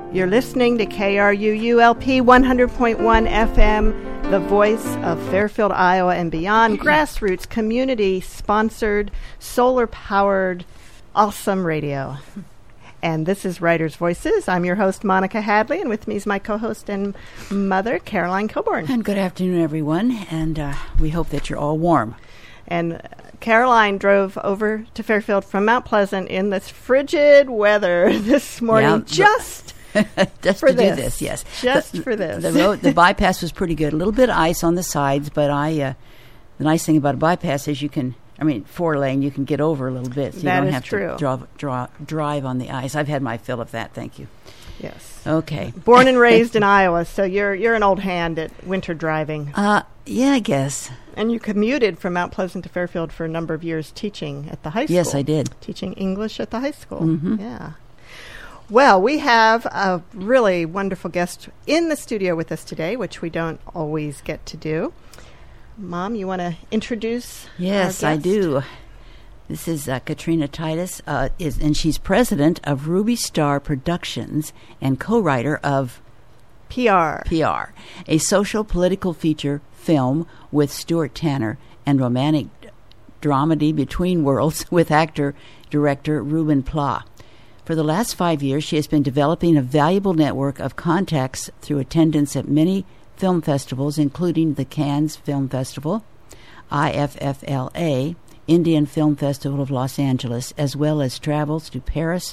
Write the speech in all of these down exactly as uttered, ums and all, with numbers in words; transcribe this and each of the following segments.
You're listening to K R U U L P one hundred point one F M, the voice of Fairfield, Iowa and beyond, grassroots, community-sponsored, solar-powered, awesome radio. And this is Writers' Voices. I'm your host, Monica Hadley, and with me is my co-host and mother, Caroline Coburn. And good afternoon, everyone, and uh, we hope that you're all warm. And Caroline drove over to Fairfield from Mount Pleasant in this frigid weather this morning, Yeah, just just for to this. do this, yes. Just the, for this. The road, the bypass was pretty good. A little bit of ice on the sides, but I. Uh, the nice thing about a bypass is you can, I mean, four lane, you can get over a little bit. So you That don't is have true. to draw, draw, drive on the ice. I've had my fill of that, thank you. Yes. Okay. Born and raised in Iowa, so you're you're an old hand at winter driving. Uh, yeah, I guess. And you commuted from Mount Pleasant to Fairfield for a number of years teaching at the high school. Yes, I did. Teaching English at the high school. Mhm. Yeah. Well, we have a really wonderful guest in the studio with us today, which we don't always get to do. Mom, you want to introduce Yes, our I guest? do. This is uh, Katrina Titus, uh, is, and she's president of Ruby Star Productions and co-writer of P R. P R, a social political feature film with Stuart Tanner and romantic dramedy Between Worlds with actor-director Ruben Pla. For the last five years, she has been developing a valuable network of contacts through attendance at many film festivals, including the Cannes Film Festival, I F F L A, Indian Film Festival of Los Angeles, as well as travels to Paris,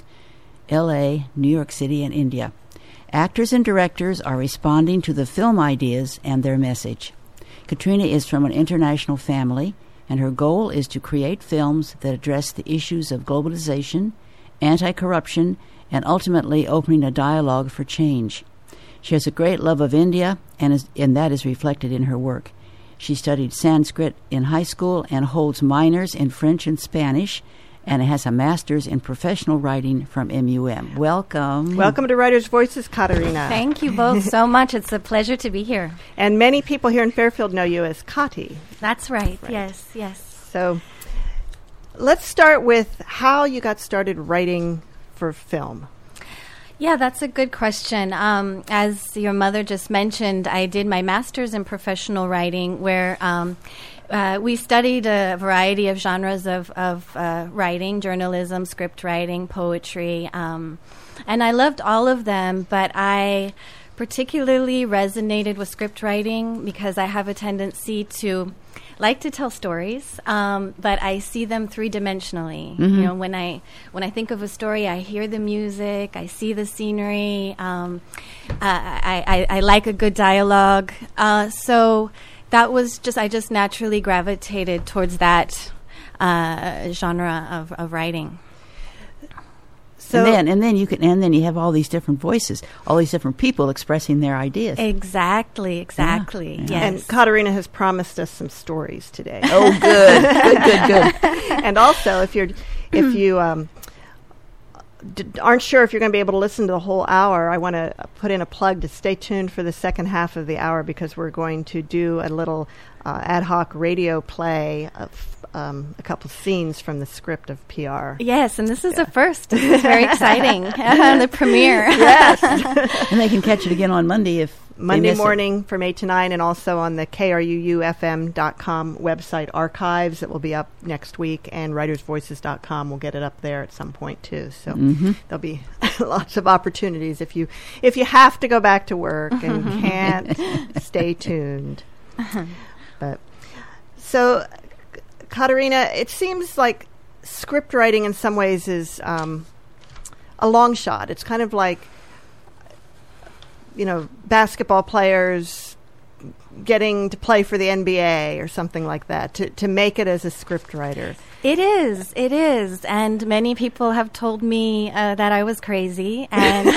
L A, New York City, and India. Actors and directors are responding to the film ideas and their message. Katrina is from an international family, and her goal is to create films that address the issues of globalization, anti-corruption, and ultimately opening a dialogue for change. She has a great love of India, and, is, and that is reflected in her work. She studied Sanskrit in high school and holds minors in French and Spanish, and has a master's in professional writing from M U M. Welcome. Welcome to Writers' Voices, Katarina. Thank you both so much. It's a pleasure to be here. And many people here in Fairfield know you as Kati. That's right. Right. Yes, yes. So let's start with how you got started writing for film. Yeah, that's a good question. Um, as your mother just mentioned, I did my master's in professional writing where um, uh, we studied a variety of genres of, of uh, writing, journalism, script writing, poetry, um, and I loved all of them, but I particularly resonated with script writing because I have a tendency to like to tell stories, um, but I see them three-dimensionally. Mm-hmm. You know, when I when I think of a story, I hear the music, I see the scenery. Um, uh, I, I I like a good dialogue. Uh, so that was just I just naturally gravitated towards that uh, genre of, of writing. So and then, and then you can, and then you have all these different voices, all these different people expressing their ideas. Exactly, exactly. Yeah. Yes. And Katarina has promised us some stories today. Oh, good, good, good, good. And also, if you're, if you um, d- aren't sure if you're going to be able to listen to the whole hour, I want to put in a plug to stay tuned for the second half of the hour because we're going to do a little uh, ad hoc radio play of um, a couple scenes from the script of P R. Yes, and this is a first. This is very exciting. The premiere. Yes. And they can catch it again on Monday if they Monday miss it. morning from eight to nine, and also on the K R U U F M dot com website archives. It will be up next week, and writers voices dot com will get it up there at some point, too. So Mhm. there'll be lots of opportunities if you if you have to go back to work and can't stay tuned. But so, Katarina, it seems like script writing in some ways is um, a long shot. It's kind of like, you know, basketball players getting to play for the N B A or something like that, to, to make it as a script writer. It is, it is, and many people have told me uh, that I was crazy, and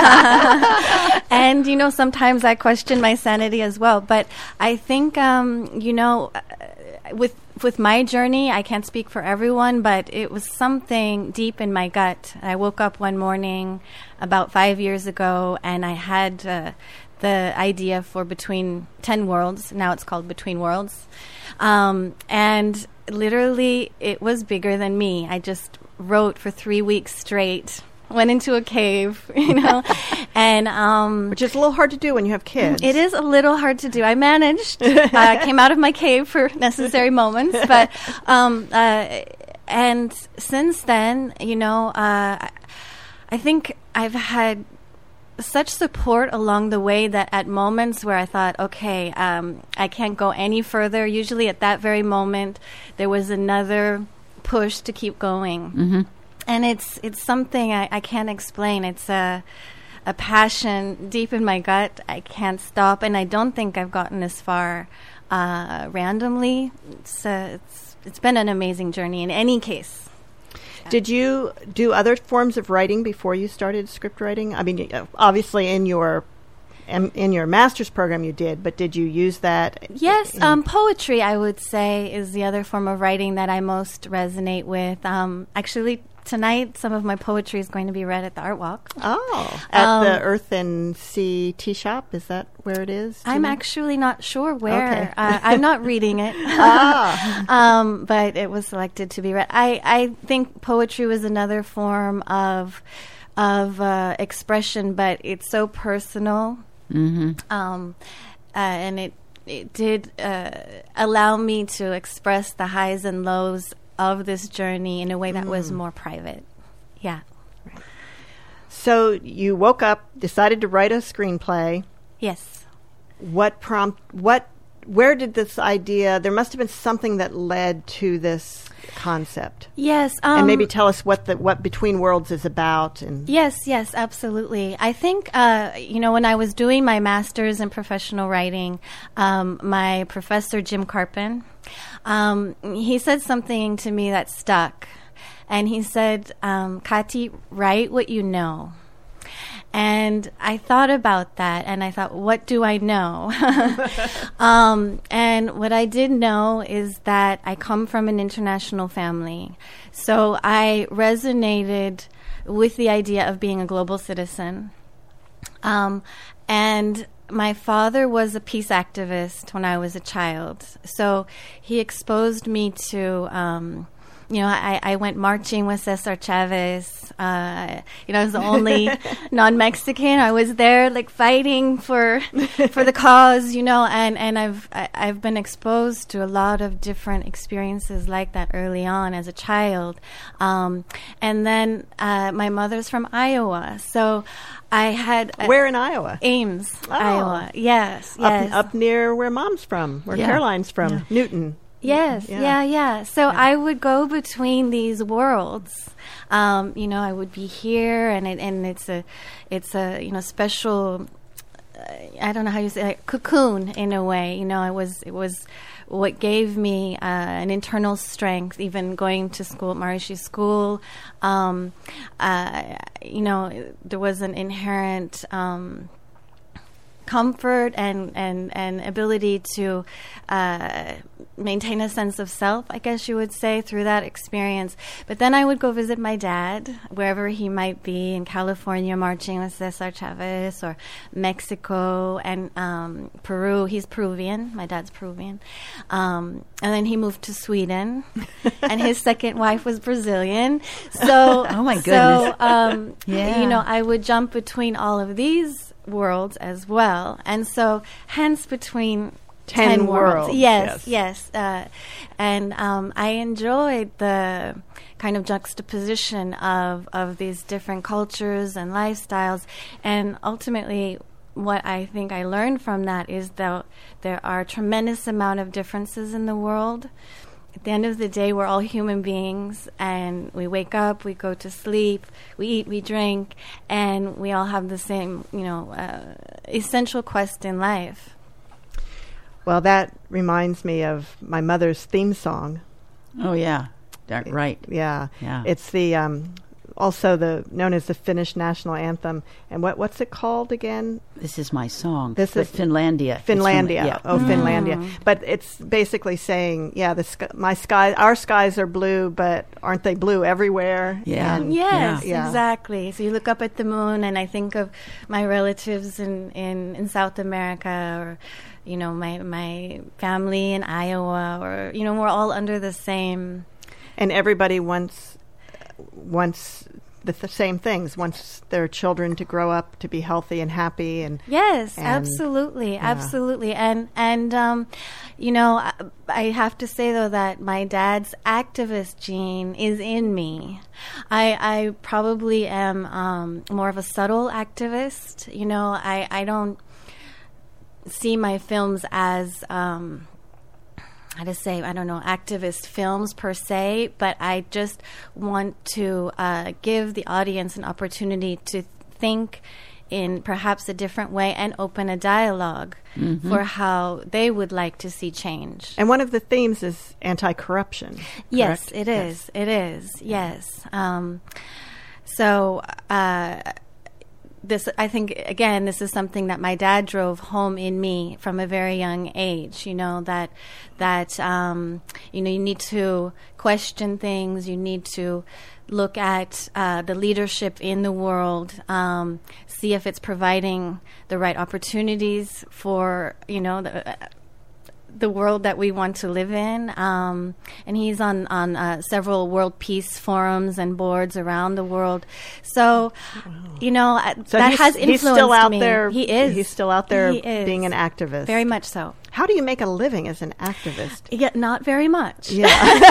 and you know sometimes I question my sanity as well. But I think um, you know, uh, with with my journey, I can't speak for everyone, but it was something deep in my gut. I woke up one morning about five years ago, and I had uh, the idea for Between Ten Worlds. Now it's called Between Worlds, um, and literally, it was bigger than me. I just wrote for three weeks straight went into a cave, you know, and um, which is a little hard to do when you have kids. It is a little hard to do. I managed. I uh, came out of my cave for necessary moments, but um, uh, and since then, you know, uh, I think I've had such support along the way that at moments where I thought, okay, um, I can't go any further, usually at that very moment, there was another push to keep going. Mm-hmm. And it's it's something I, I can't explain. It's a a passion deep in my gut. I can't stop, and I don't think I've gotten as far uh, randomly. It's, uh, it's it's been an amazing journey in any case. Did you do other forms of writing before you started script writing? I mean, obviously in your in your master's program you did, but did you use that? Yes, um, poetry, I would say, is the other form of writing that I most resonate with. Um, actually, tonight, some of my poetry is going to be read at the Art Walk. Oh, at um, the Earth and Sea Tea Shop? Is that where it is? I'm know? actually not sure where. Okay. uh, I'm not reading it. ah. um, but it was selected to be read. I, I think poetry was another form of of uh, expression, but it's so personal. Mm-hmm. Um, uh, and it it did uh, allow me to express the highs and lows of this journey in a way that mm. was more private. Yeah. Right. So you woke up, decided to write a screenplay. Yes. What prompt? What? Where did this idea? There must have been something that led to this concept. Yes. Um, and maybe tell us what the what Between Worlds is about. And yes, yes, absolutely. I think uh, you know, when I was doing my master's in professional writing, um, my professor Jim Carpin, um, he said something to me that stuck, and he said, um, "Kati, write what you know." And I thought about that, and I thought, what do I know? um, and what I did know is that I come from an international family. So I resonated with the idea of being a global citizen. Um, and my father was a peace activist when I was a child. So he exposed me to... Um, You know, I, I went marching with Cesar Chavez. Uh, you know, I was the only non-Mexican. I was there, like, fighting for for the cause. You know, and, and I've I, I've been exposed to a lot of different experiences like that early on as a child. Um, and then uh, my mother's from Iowa, so I had uh, where in Iowa? Ames, oh. Iowa. Yes, up, yes, up near where Mom's from, where yeah. Caroline's from, yeah. Newton. Yes, yeah, yeah. yeah. So yeah. I would go between these worlds. Um, you know, I would be here, and it, and it's a, it's a you know special. Uh, I don't know how you say, like, cocoon in a way. You know, it was it was what gave me uh, an internal strength. Even going to school at Maharishi School, um, uh, you know, there was an inherent. Um, comfort and, and, and ability to uh, maintain a sense of self, I guess you would say, through that experience. But then I would go visit my dad, wherever he might be, in California marching with Cesar Chavez, or Mexico and um, Peru. He's Peruvian. My dad's Peruvian. Um, and then he moved to Sweden, and his second wife was Brazilian. So, oh my goodness. So, um, yeah. you know, I would jump between all of these worlds as well, and so hence between ten, ten worlds. worlds. Yes, yes, yes. Uh, and um, I enjoyed the kind of juxtaposition of of these different cultures and lifestyles, and ultimately, what I think I learned from that is that there are a tremendous amount of differences in the world. At the end of the day, we're all human beings, and we wake up, we go to sleep, we eat, we drink, and we all have the same, you know, uh, essential quest in life. Well, that reminds me of my mother's theme song. Oh, yeah. That, right. Yeah. Yeah. It's the um, also the known as the Finnish national anthem. And what what's it called again? This is my song. This but is Finlandia. Finlandia. From, yeah. Oh, Mm. Finlandia. But it's basically saying, yeah, the sky, my sky, our skies are blue, but aren't they blue everywhere? Yeah. And Yes, Yeah. exactly. So you look up at the moon, and I think of my relatives in, in, in South America, or, you know, my my family in Iowa, or, you know, we're all under the same. And everybody wants wants the th- same things. Wants their children to grow up to be healthy and happy, and yes, and, absolutely, yeah. absolutely, and and um, you know, I, I have to say though that my dad's activist gene is in me. I I probably am um, more of a subtle activist. You know, I I don't see my films as um, how to say, I don't know, activist films per se, but I just want to uh, give the audience an opportunity to think in perhaps a different way and open a dialogue mm-hmm. for how they would like to see change. And one of the themes is anti-corruption. Yes, correct? it is. Yes. It is. Yes. Um, so, uh, This, I think, again, this is something that my dad drove home in me from a very young age. You know that that um, you know you need to question things. You need to look at uh, the leadership in the world, um, see if it's providing the right opportunities for you know the. Uh, the world that we want to live in. Um, and he's on, on uh, several world peace forums and boards around the world. So, wow. you know, uh, so that he's, has influenced he's still out me. there. He is. He's still out there He is. being an activist. Very much so. How do you make a living as an activist? Yeah, not very much. Yeah.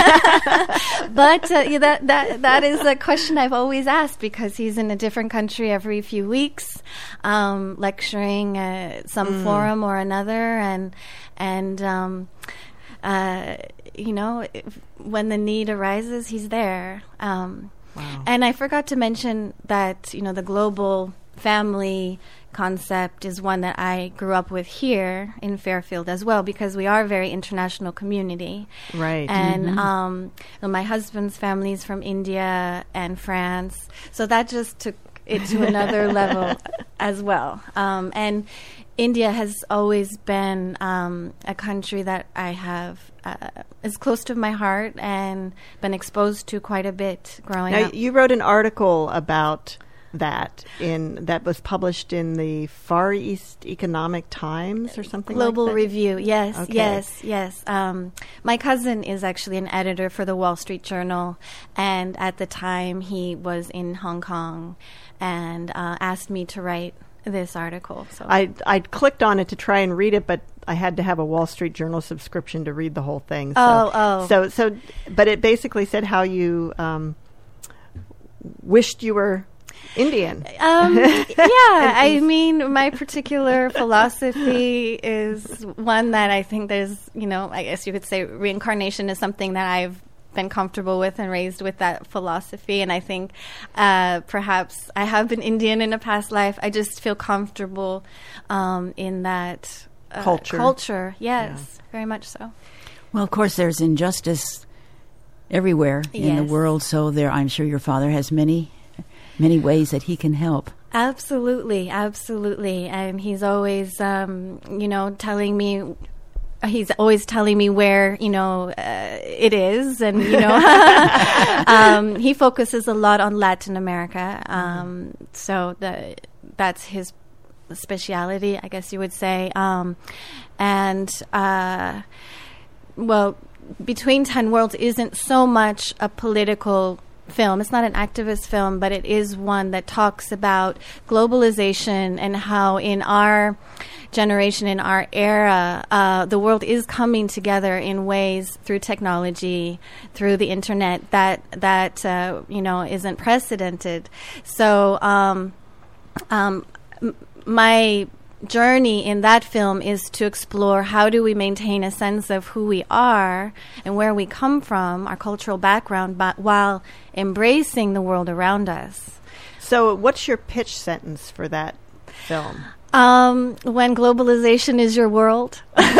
But uh, yeah, that, that, that is a question I've always asked because he's in a different country every few weeks, um, lecturing at some mm. forum or another. And, and um, uh, you know, if, when the need arises, he's there. Um, wow. And I forgot to mention that, you know, the global family concept is one that I grew up with here in Fairfield as well, because we are a very international community. Right. And mm-hmm. um, my husband's family is from India and France. So that just took it to another level as well. Um, and India has always been um, a country that I have uh, is close to my heart and been exposed to quite a bit growing now, up. You wrote an article about that in that was published in the Far East Economic Times or something Global like that? Review, yes, okay. yes, yes. Um, my cousin is actually an editor for the Wall Street Journal, and at the time he was in Hong Kong and uh, asked me to write this article. So I I clicked on it to try and read it, but I had to have a Wall Street Journal subscription to read the whole thing. So, oh, oh. So, so, but it basically said how you um, wished you were Indian. Um, yeah, I mean, my particular philosophy is one that I think there's, you know, I guess you could say reincarnation is something that I've been comfortable with and raised with that philosophy. And I think uh, perhaps I have been Indian in a past life. I just feel comfortable um, in that uh, culture. Culture, yes, yeah. Very much so. Well, of course, there's injustice everywhere yes. in the world. So there, I'm sure your father has many many ways that he can help. Absolutely, absolutely. And he's always, um, you know, telling me, he's always telling me where, you know, uh, it is. And, you know, um, he focuses a lot on Latin America. Um, mm-hmm. So the, that's his speciality, I guess you would say. Um, and, uh, well, Between Ten Worlds isn't so much a political film. It's not an activist film, but it is one that talks about globalization and how in our generation, in our era, uh, the world is coming together in ways through technology, through the internet that that uh, you know isn't precedented. So um, um, m- my journey in that film is to explore how do we maintain a sense of who we are and where we come from, our cultural background, but while embracing the world around us. So what's your pitch sentence for that film? Um, when globalization is your world. um,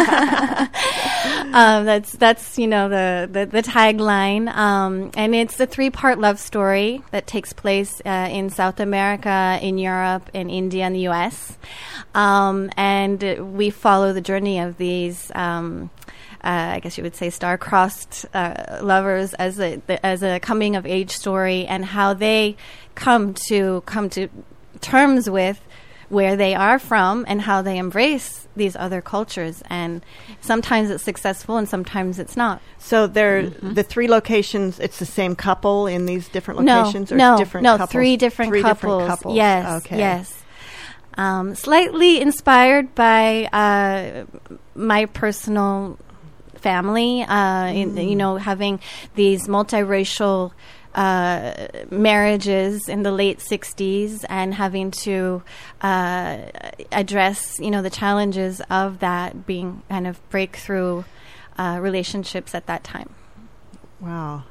that's that's you know the the, the tagline, um, and it's a three-part love story that takes place uh, in South America, in Europe, in India, and the U S Um, and uh, we follow the journey of these. Um, Uh, I guess you would say star-crossed uh, lovers as a the, as a coming-of-age story, and how they come to come to terms with where they are from and how they embrace these other cultures. And sometimes it's successful and sometimes it's not. So they're mm-hmm. the three locations, it's the same couple in these different no, locations? Or no, different no, couples? three different three couples. Different couples. Yes, okay. yes. Um, slightly inspired by uh, my personal family, uh, mm. in, you know, having these multiracial uh, marriages in the late sixties and having to uh, address, you know, the challenges of that, being kind of breakthrough uh, relationships at that time. Wow.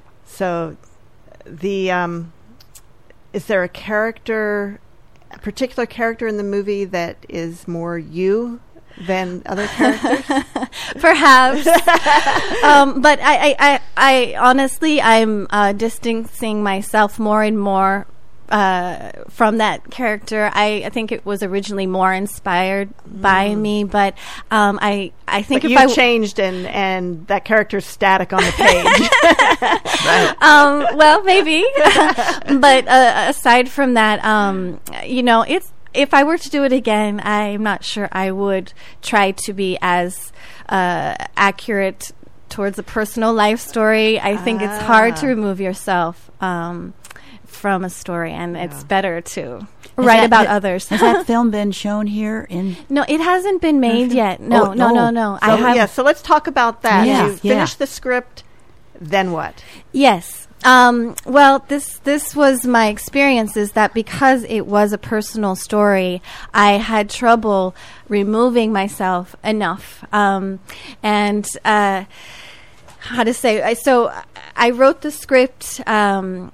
So the um, is there a character, a particular character in the movie that is more you than other characters? Perhaps. um, but I, I, I, I honestly, I'm uh, distancing myself more and more uh, from that character. I, I think it was originally more inspired mm. by me, but um, I, I think but if you've I w- changed and, and that character's static on the page. Right. Um, well, maybe. But uh, aside from that, um, you know, it's, if I were to do it again, I'm not sure I would try to be as uh, accurate towards a personal life story. I think ah. it's hard to remove yourself um, from a story, and yeah. it's better to Has write that, about ha- others. Has that film been shown here? In No, it hasn't been made yet. No, oh, no, no, no, no. So, I have yeah, so let's talk about that. Yeah, you yeah. finish the script, then what? Yes. Um, well, this this was my experience, is that because it was a personal story, I had trouble removing myself enough. Um, and uh, how to say, I, so I wrote the script. Um,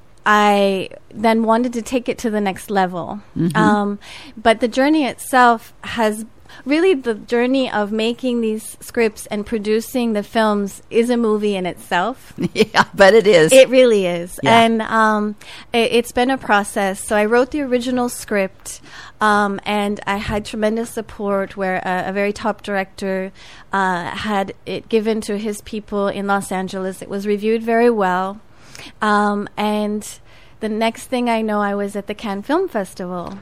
I then wanted to take it to the next level. Mm-hmm. Um, but the journey itself has really, the journey of making these scripts and producing the films is a movie in itself. Yeah, but it is. It really is. Yeah. And um, it, it's been a process. So I wrote the original script, um, and I had tremendous support where a, a very top director uh, had it given to his people in Los Angeles. It was reviewed very well. Um, and the next thing I know, I was at the Cannes Film Festival.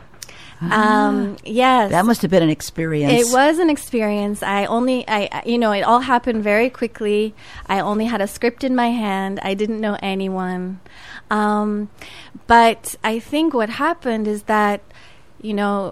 Um, yes. That must have been an experience. It was an experience. I only, I, you know, it all happened very quickly. I only had a script in my hand. I didn't know anyone. Um, but I think what happened is that, you know,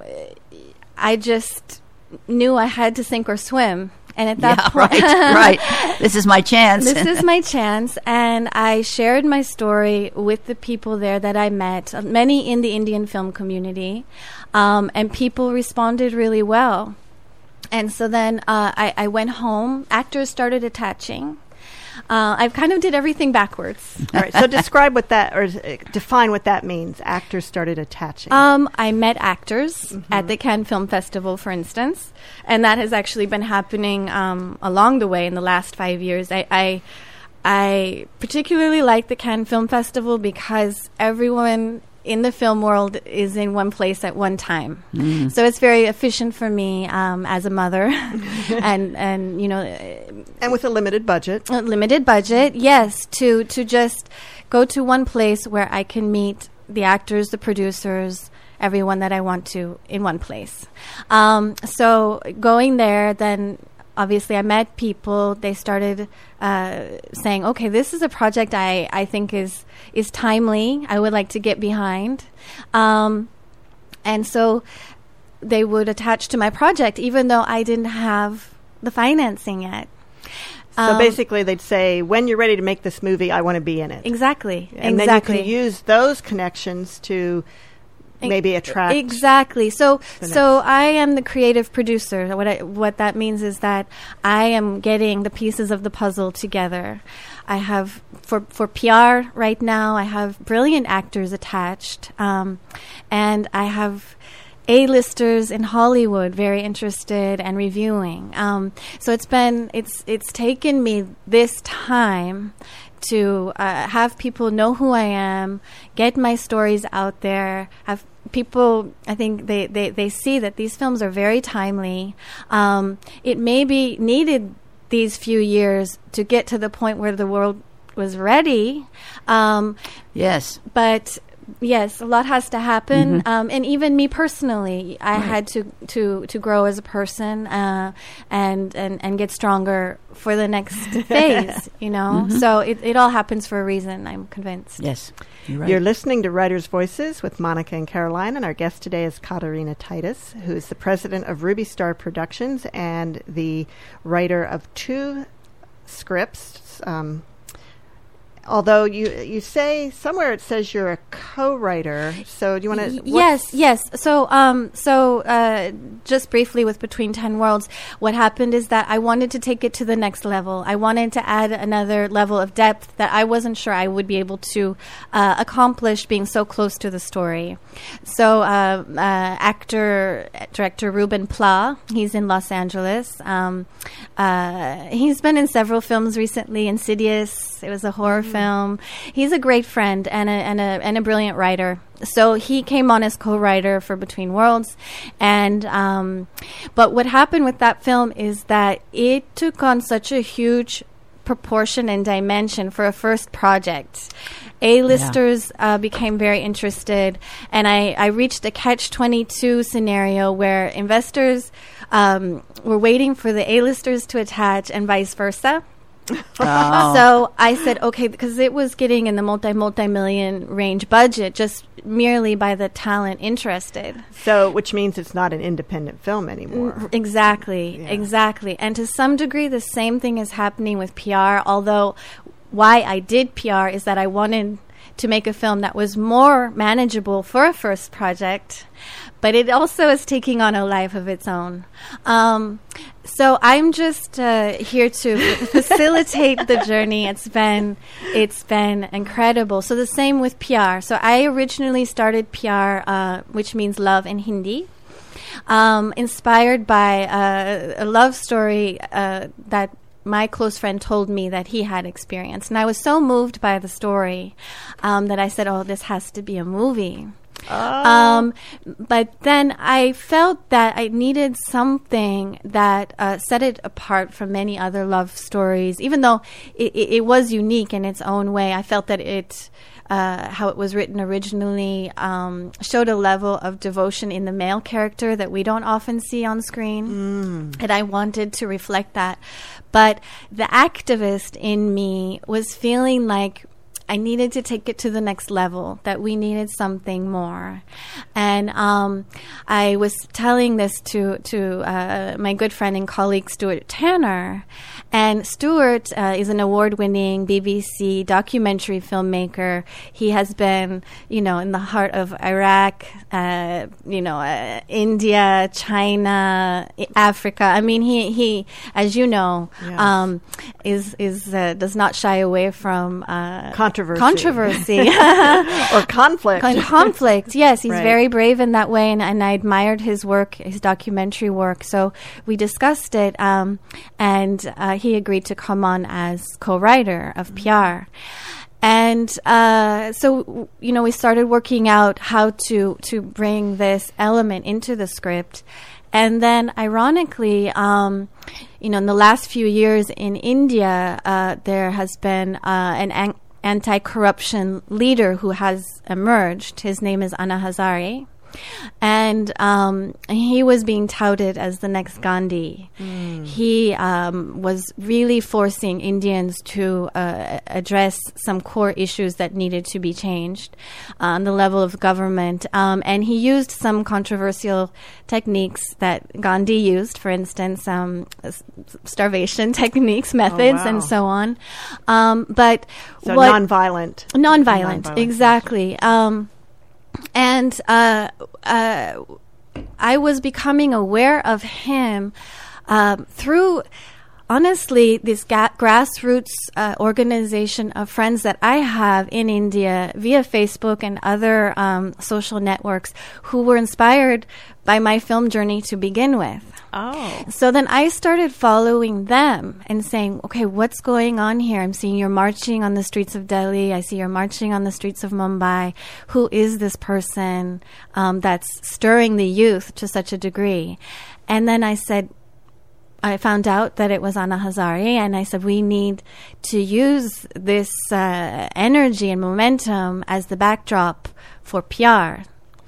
I just knew I had to sink or swim. And at that yeah, point, right, right. This is my chance. This is my chance. And I shared my story with the people there that I met, uh, many in the Indian film community, um, and people responded really well. And so then uh, I, I went home. Actors started attaching. Uh, I kind of did everything backwards. All right. So describe what that, or uh, define what that means. Actors started attaching. Um, I met actors mm-hmm. at the Cannes Film Festival, for instance, and that has actually been happening um, along the way in the last five years. I, I, I particularly like the Cannes Film Festival because everyone in the film world is in one place at one time. Mm. So it's very efficient for me um, as a mother and, and, you know... And with a limited budget. A limited budget, yes, to, to just go to one place where I can meet the actors, the producers, everyone that I want to in one place. Um, so going there, then... Obviously, I met people. They started uh, saying, okay, this is a project I, I think is is timely. I would like to get behind. Um, and so they would attach to my project, even though I didn't have the financing yet. So um, basically, they'd say, when you're ready to make this movie, I want to be in it. Exactly. And exactly. then you can use those connections to... maybe attract exactly. So, so I am the creative producer. What I, what that means is that I am getting the pieces of the puzzle together. I have for for P R right now. I have brilliant actors attached, um, and I have A-listers in Hollywood very interested and reviewing. Um, so it's been it's it's taken me this time to uh, have people know who I am, get my stories out there, have people, I think they, they, they see that these films are very timely. Um, it maybe needed these few years to get to the point where the world was ready. Um, yes. But Yes, a lot has to happen, Mm-hmm. um, and even me personally, I Right. had to, to, to grow as a person uh, and, and and get stronger for the next phase. You know, Mm-hmm. so it, it all happens for a reason. I'm convinced. Yes, you're right. You're listening to Writers' Voices with Monica and Caroline, and our guest today is Katarina Titus, who is the president of Ruby Star Productions and the writer of two scripts. Um, although you you say somewhere it says you're a co-writer, so do you want to? Y- yes, yes. So, um, so uh, just briefly with Between Ten Worlds, what happened is that I wanted to take it to the next level. I wanted to add another level of depth that I wasn't sure I would be able to uh, accomplish being so close to the story. So, uh, uh, actor, director Ruben Pla, he's in Los Angeles. Um, uh, he's been in several films recently. Insidious, it was a horror film. Film. He's a great friend and a, and a and a brilliant writer. So he came on as co-writer for Between Worlds, and um, but what happened with that film is that it took on such a huge proportion and dimension for a first project. A-listers uh, became very interested, and I, I reached a catch twenty-two scenario where investors um, were waiting for the A-listers to attach and vice versa. Oh. So I said, okay, because it was getting in the multi, multi-million range budget just merely by the talent interested. So, which means it's not an independent film anymore. Mm, Exactly, Yeah. exactly. And to some degree, the same thing is happening with P R, although why I did P R is that I wanted to make a film that was more manageable for a first project, but it also is taking on a life of its own. Um, so I'm just uh, here to facilitate the journey. It's been it's been incredible. So the same with P R. So I originally started P R, uh, which means love in Hindi. Um, inspired by uh, a love story uh, that my close friend told me that he had experienced. And I was so moved by the story um, that I said, oh, this has to be a movie. Um, but then I felt that I needed something that uh, set it apart from many other love stories. Even though it, it, it was unique in its own way, I felt that it, uh, how it was written originally, um, showed a level of devotion in the male character that we don't often see on screen. Mm. And I wanted to reflect that. But the activist in me was feeling like I needed to take it to the next level, that we needed something more. And um, I was telling this to, to uh, my good friend and colleague, Stuart Tanner. And Stuart uh, is an award-winning B B C documentary filmmaker. He has been, you know, in the heart of Iraq, uh, you know, uh, India, China, I- Africa. I mean, he, he as you know, Yes. um, is, is uh, does not shy away from uh, Controversy. Controversy. Or conflict. Con- conflict. Yes, he's Right. very brave in that way, and, and I admired his work, his documentary work. So we discussed it, um, and uh, he agreed to come on as co-writer of P R. And uh, so, w- you know, we started working out how to to bring this element into the script. And then, ironically, um, you know, in the last few years in India, uh, there has been uh, an an- anti-corruption leader who has emerged. His name is Anna Hazare. And um, he was being touted as the next Gandhi. Mm. He um, was really forcing Indians to uh, address some core issues that needed to be changed on the level of government. Um, and he used some controversial techniques that Gandhi used, for instance, um, s- starvation techniques, methods, Oh, wow. and so on. Um, but So what nonviolent. Nonviolent, Nonviolent. exactly. Um, and uh, uh, I was becoming aware of him um, through, honestly, this ga- grassroots uh, organization of friends that I have in India via Facebook and other um, social networks who were inspired by my film journey to begin with. Oh. So then I started following them and saying, okay, what's going on here? I'm seeing you're marching on the streets of Delhi. I see you're marching on the streets of Mumbai. Who is this person um, that's stirring the youth to such a degree? And then I said, I found out that it was Anna Hazare, and I said, we need to use this uh, energy and momentum as the backdrop for P R.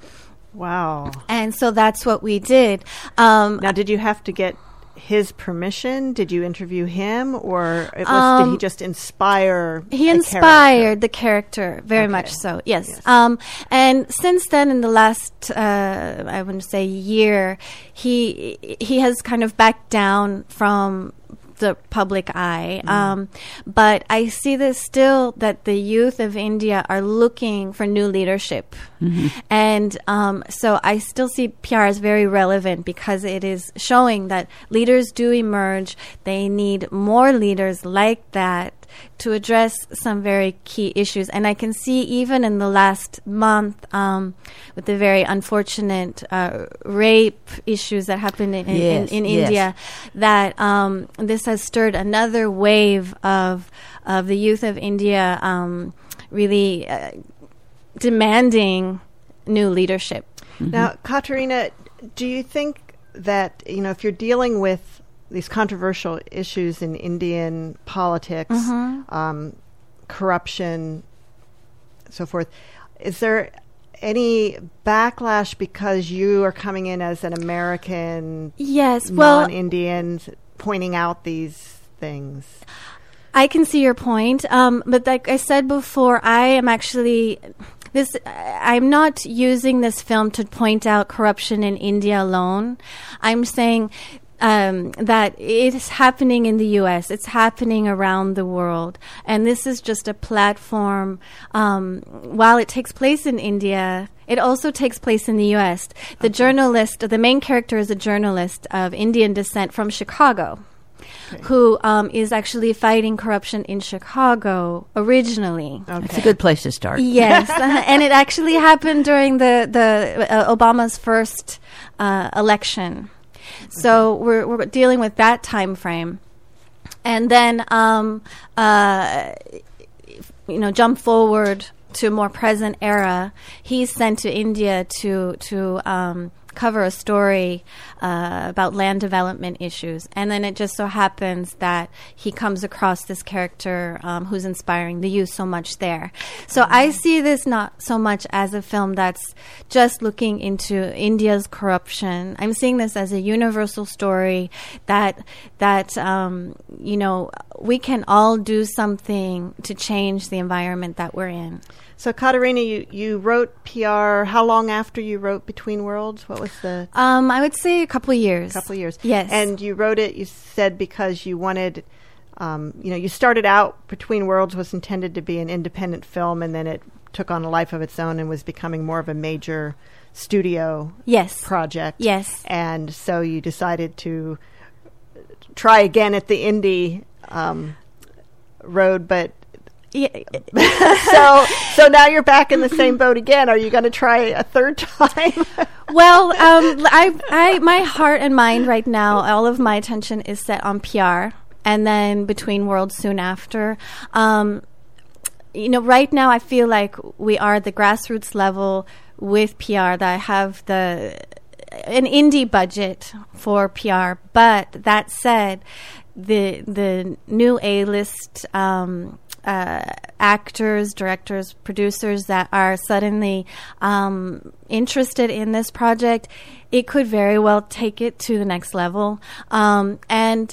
Wow. And so that's what we did. Um, now, did you have to get his permission? Did you interview him, or it was, Um, did he just inspire? He a inspired character? the character very Okay. much so. Yes. Yes. Um, and since then, in the last, uh, I wouldn't say year, he he has kind of backed down from the public eye. Mm. Um, but I see this still, that the youth of India are looking for new leadership. Mm-hmm. And um, so I still see P R as very relevant because it is showing that leaders do emerge. They need more leaders like that to address some very key issues. And I can see even in the last month um, with the very unfortunate uh, rape issues that happened in, Yes, in, in yes. India, that um, this has stirred another wave of of the youth of India um, really uh, demanding new leadership. Mm-hmm. Now, Katerina, do you think that, you know, if you're dealing with these controversial issues in Indian politics, Mm-hmm. um, corruption, so forth, is there any backlash because you are coming in as an American, Yes, well, non-Indian, pointing out these things? I can see your point, um, but like I said before, I am actually this. I'm not using this film to point out corruption in India alone. I'm saying um, that it is happening in the U S. It's happening around the world, and this is just a platform. Um, while it takes place in India, it also takes place in the U S. The Okay. journalist, the main character, is a journalist of Indian descent from Chicago. Okay. Who um, is actually fighting corruption in Chicago originally. Okay. That's a good place to start. Yes, uh, and it actually happened during the the uh, Obama's first uh, election. So we're we're dealing with that time frame, and then um, uh, you know, jump forward to a more present era. He's sent to India to to um, cover a story uh, about land development issues. And then it just so happens that he comes across this character um, who's inspiring the youth so much there. So mm-hmm. I see this not so much as a film that's just looking into India's corruption. I'm seeing this as a universal story that, that um, you know, we can all do something to change the environment that we're in. So, Katerina, you, you wrote P R. How long after you wrote Between Worlds? What was the Um, I would say a couple of years. couple of years? Yes. And you wrote it, you said, because you wanted, um, you know, you started out, Between Worlds was intended to be an independent film, and then it took on a life of its own and was becoming more of a major studio Yes. project. Yes. And so you decided to try again at the indie um, road, but Yeah. so so now you're back in the same boat again. Are you going to try a third time? Well, um, I, I, my heart and mind right now, all of my attention is set on P R, and then Between Worlds soon after. Um, you know, right now I feel like we are at the grassroots level with P R. That I have the an indie budget for P R, but that said, the the new A-list um, uh, actors, directors, producers that are suddenly um, interested in this project, it could very well take it to the next level. Um, and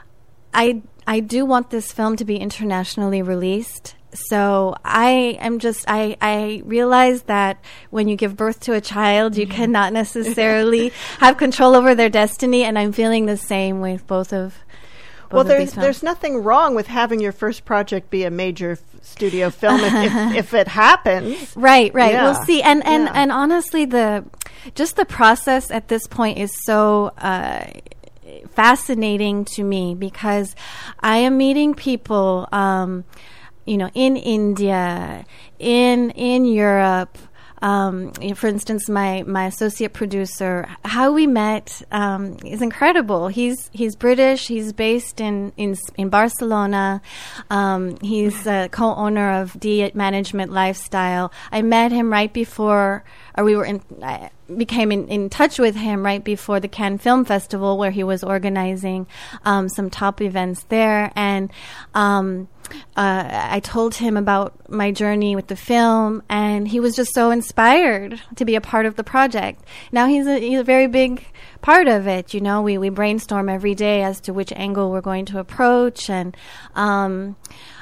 I I do want this film to be internationally released. So I am just, I, I realize that when you give birth to a child, you cannot necessarily have control over their destiny. And I'm feeling the same with both of both Well, of there's these films. there's nothing wrong with having your first project be a major f- studio film if, if, if it happens. Right, right. Yeah. We'll see. And and, Yeah. and honestly, the just the process at this point is so uh, fascinating to me because I am meeting people, um, you know, in India, in in Europe. Um, you know, for instance, my, my associate producer, how we met um, is incredible. He's he's British. He's based in in, in Barcelona. Um, he's a co-owner of D Management Lifestyle. I met him right before, or we were in. I, became in, in touch with him right before the Cannes Film Festival, where he was organizing um, some top events there. And um, uh, I told him about my journey with the film, and he was just so inspired to be a part of the project. Now he's a, he's a very big part of it. You know, we, we brainstorm every day as to which angle we're going to approach. And um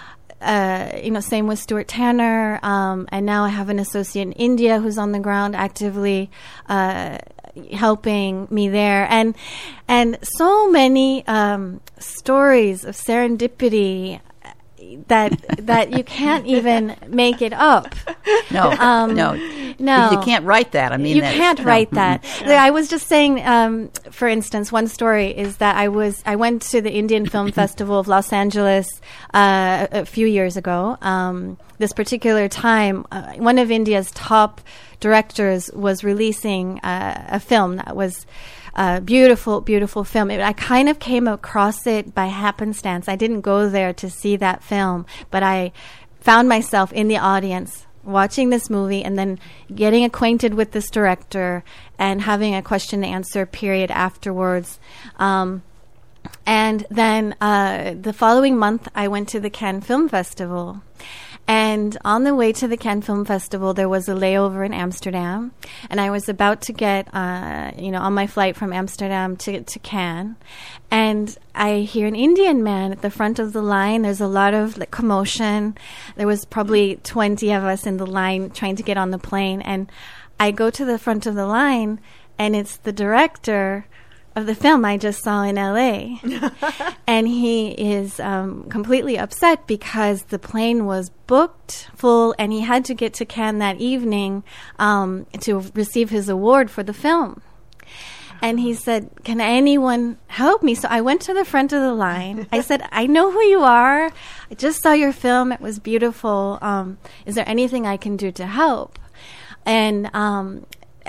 Uh, you know, same with Stuart Tanner, um, and now I have an associate in India who's on the ground actively uh, helping me there, and and so many um, stories of serendipity that that you can't even make it up. No, um, no, no, you can't write that. I mean, you that's, can't no. write that. Yeah. I was just saying, um, for instance, one story is that I was I went to the Indian Film Festival of Los Angeles uh, a, a few years ago. Um, this particular time, uh, one of India's top directors was releasing uh, a film that was. Uh, beautiful, beautiful film. It, I kind of came across it by happenstance. I didn't go there to see that film, but I found myself in the audience watching this movie and then getting acquainted with this director and having a question and answer period afterwards. Um, and then uh, the following month, I went to the Cannes Film Festival. And on the way to the Cannes Film Festival, there was a layover in Amsterdam, and I was about to get, uh, you know, on my flight from Amsterdam to, to Cannes, and I hear an Indian man at the front of the line. There's a lot of like, commotion. There was probably twenty of us in the line trying to get on the plane, and I go to the front of the line, and it's the director of the film I just saw in L A And he is um, completely upset because the plane was booked full and he had to get to Cannes that evening um, to receive his award for the film. And he said, can anyone help me? So I went to the front of the line. I said, I know who you are. I just saw your film. It was beautiful. Um, is there anything I can do to help? And um,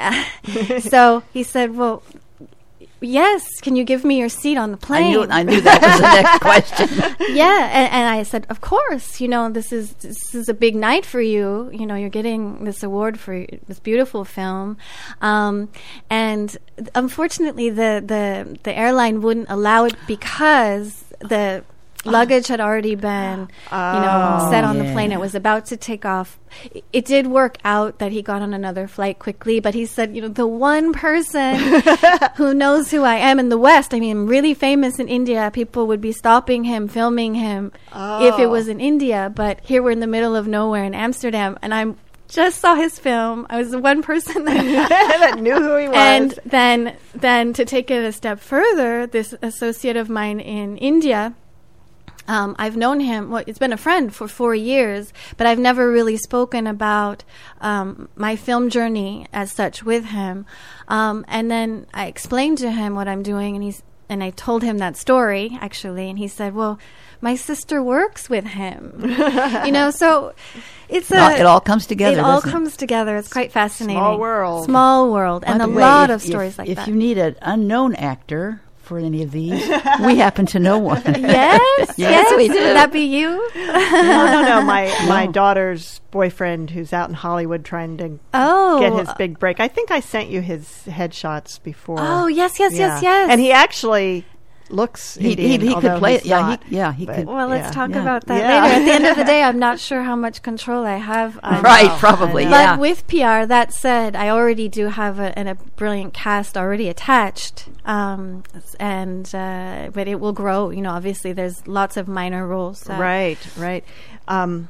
so he said, well, yes, can you give me your seat on the plane? I knew, I knew that was the next question. Yeah, and, and I said, of course, you know, this is this is a big night for you. You know, you're getting this award for this beautiful film. Um, and unfortunately, the, the, the airline wouldn't allow it because the luggage had already been, oh, you know, set on yeah. the plane. It was about to take off. It, it did work out that he got on another flight quickly, but he said, you know, the one person who knows who I am in the West, I mean, I'm really famous in India. People would be stopping him, filming him oh. if it was in India. But here we're in the middle of nowhere in Amsterdam, and I'm just saw his film. I was the one person that, that knew who he was. And then, then to take it a step further, this associate of mine in India, Um, I've known him, well, it's been a friend for four years, but I've never really spoken about um, my film journey as such with him. Um, and then I explained to him what I'm doing, and he's and I told him that story, actually, and he said, well, my sister works with him. You know, so it's a... It all comes together, It all doesn't it? comes together. It's quite fascinating. Small world. Small world, and By a the way, lot if- of stories if, like if that. If you need an unknown actor for any of these, we happen to know one. Yes, yes, we do. Would that be you? no, no, no. My my daughter's boyfriend, who's out in Hollywood trying to Oh, get his big break. I think I sent you his headshots before. Oh, yes, yes, Yeah. yes, yes. And he actually looks He, he, Indian, he could although play he's it. Yeah, not. he, yeah, he But- could. Well, let's Yeah. talk Yeah. about that Yeah. later. At the end of the day, I'm not sure how much control I have. on- Right, know, probably, I know. But yeah. with P R, that said, I already do have a, an, a brilliant cast already attached, um, and uh, but it will grow. You know, obviously, there's lots of minor roles. that- Right, right. Um,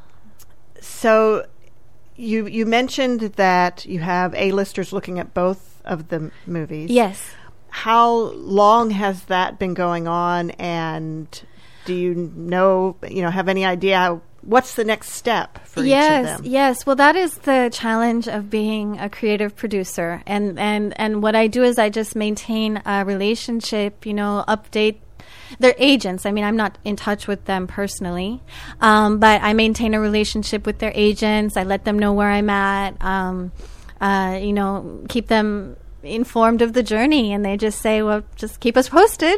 so you you mentioned that you have A-listers looking at both of the m- movies. Yes. How long has that been going on, and do you know, you know, have any idea how, what's the next step for yes, each of them? Yes, well, that is the challenge of being a creative producer, and and and what I do is I just maintain a relationship. You know, update their agents. I mean, I'm not in touch with them personally, um, but I maintain a relationship with their agents. I let them know where I'm at. Um, uh, you know, keep them informed of the journey, and they just say, well, just keep us posted.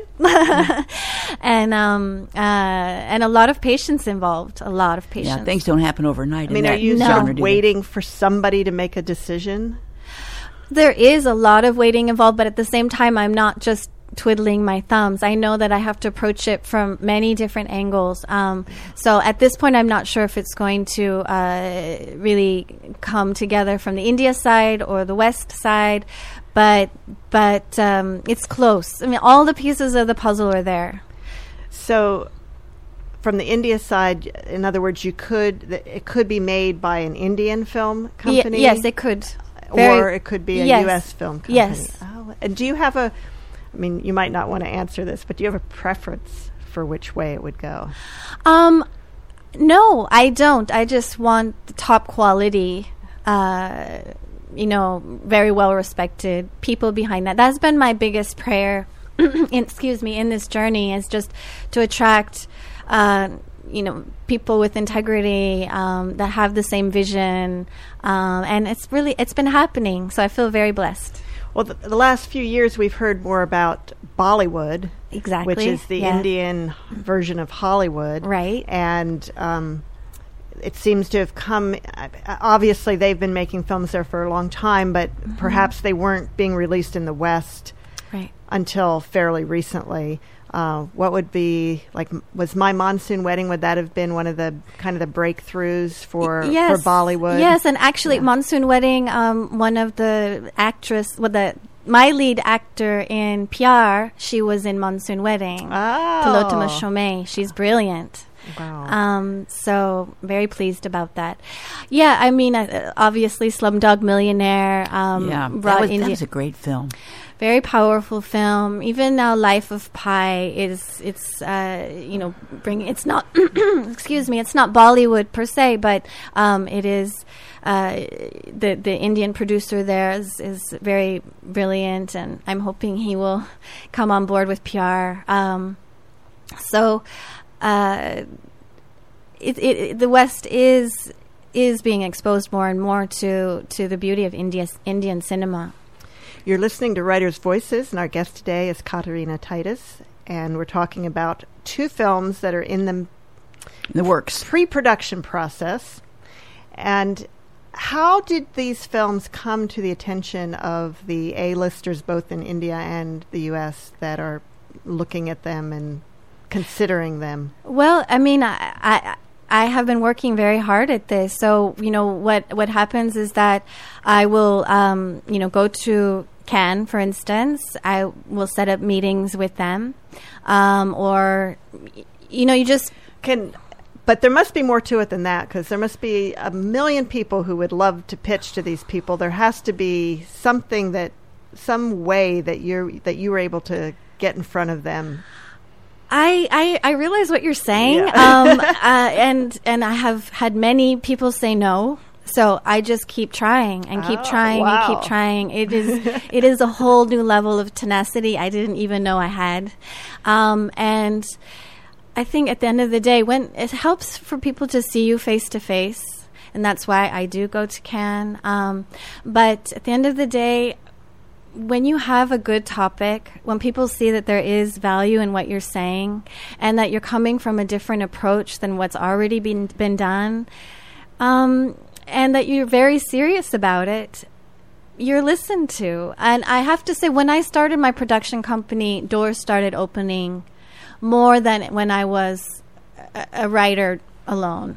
and um uh and a lot of patience involved, a lot of patience. Yeah, things don't happen overnight. I mean, in are that you No. sort genre, of do they? waiting for somebody to make a decision? There is a lot of waiting involved, but at the same time, I'm not just twiddling my thumbs. I know that I have to approach it from many different angles. Um, so at this point, I'm not sure if it's going to uh, really come together from the India side or the West side, but but um, it's close. I mean, all the pieces of the puzzle are there. So from the India side, in other words, you could th- it could be made by an Indian film company? Y- yes, it could. Very or it could be a yes. U S film company. Yes. Oh, and do you have a, I mean, you might not want to answer this, but do you have a preference for which way it would go? Um, no, I don't. I just want the top quality, uh, you know, very well respected people behind that. That's been my biggest prayer, in, excuse me, in this journey, is just to attract, uh, you know, people with integrity, um, that have the same vision. Um, and it's really, it's been happening. So I feel very blessed. Well, the, the last few years we've heard more about Bollywood. Exactly. Which is the yeah. Indian version of Hollywood. Right. And um, it seems to have come, uh, obviously they've been making films there for a long time, but mm-hmm. perhaps they weren't being released in the West right. until fairly recently. Uh, what would be, like, was My Monsoon Wedding, would that have been one of the kind of the breakthroughs for, yes. for Bollywood? Yes, and actually yeah. Monsoon Wedding, um, one of the actress, well, the my lead actor in P R, she was in Monsoon Wedding. Oh. Tilotoma Shomei. She's brilliant. Wow. Um, so very pleased about that. Yeah, I mean, uh, obviously Slumdog Millionaire. Um, yeah, that brought was, India- that was a great film. Very powerful film. Even now, Life of Pi is it's uh, you know bring it's not excuse me it's not Bollywood per se, but um, it is uh, the the Indian producer there is, is very brilliant, and I'm hoping he will come on board with P R. Um, so uh, it, it, the West is is being exposed more and more to to the beauty of India, Indian cinema. You're listening to Writers' Voices, and our guest today is Katerina Titus, and we're talking about two films that are in the, the works pre-production process. And how did these films come to the attention of the A-listers both in India and the U S that are looking at them and considering them? Well, I mean, I... I I have been working very hard at this. So, you know, what, what happens is that I will, um, you know, go to Cannes, for instance. I will set up meetings with them. Um, or, you know, you just... can. But there must be more to it than that, because there must be a million people who would love to pitch to these people. There has to be something that, some way that you're that you were able to get in front of them. I, I, I realize what you're saying, yeah. um, uh, and and I have had many people say no, so I just keep trying and keep oh, trying wow. and keep trying. It is it is a whole new level of tenacity I didn't even know I had, um, and I think at the end of the day, when it helps for people to see you face to face, and that's why I do go to Cannes. Um, but at the end of the day, when you have a good topic, when people see that there is value in what you're saying and that you're coming from a different approach than what's already been been done, um, and that you're very serious about it, you're listened to. And I have to say, when I started my production company, doors started opening more than when I was a, a writer alone.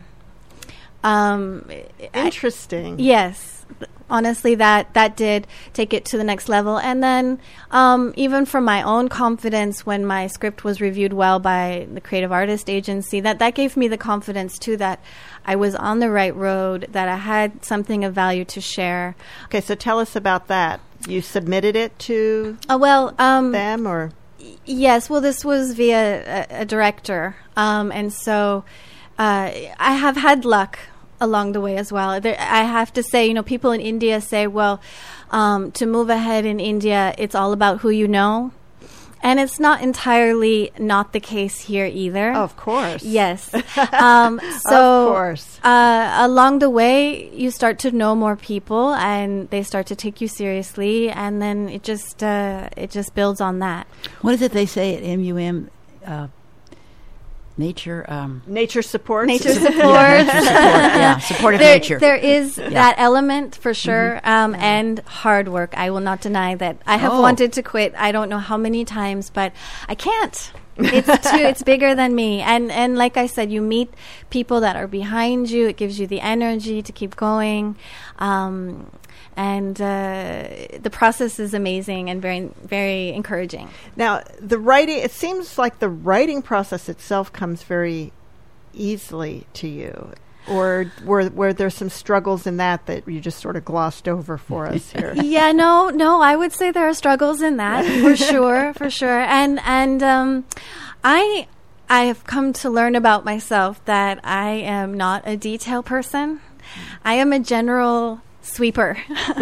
Um, Interesting. I, yes. Honestly, that, that did take it to the next level. And then um, even for my own confidence, when my script was reviewed well by the Creative Artist Agency, that, that gave me the confidence, too, that I was on the right road, that I had something of value to share. Okay, so tell us about that. You submitted it to uh, well, um, them, or? Y- yes, well, this was via a, a director. Um, and so uh, I have had luck along the way as well. There, I have to say, you know, people in India say, well, um, to move ahead in India, it's all about who you know. And it's not entirely not the case here either. Oh, of course. Yes. Um, so of course. Uh, along the way, you start to know more people and they start to take you seriously. And then it just, uh, it just builds on that. What is it they say at M U M? Uh, nature. Um, Nature support. Nature support. Yeah, nature support. Yeah, supportive there, nature. There is Yeah. that element for sure, Mm-hmm. um, and hard work. I will not deny that. I have Oh. wanted to quit. I don't know how many times, but I can't. It's too. It's bigger than me. And and like I said, you meet people that are behind you. It gives you the energy to keep going. Um, and uh, the process is amazing and very very encouraging. Now, the writing, it seems like the writing process itself comes very easily to you. Or were, were there some struggles in that that you just sort of glossed over for us here? Yeah, no, no. I would say there are struggles in that for sure, for sure. And and um, I I have come to learn about myself that I am not a detail person. I am a general sweeper.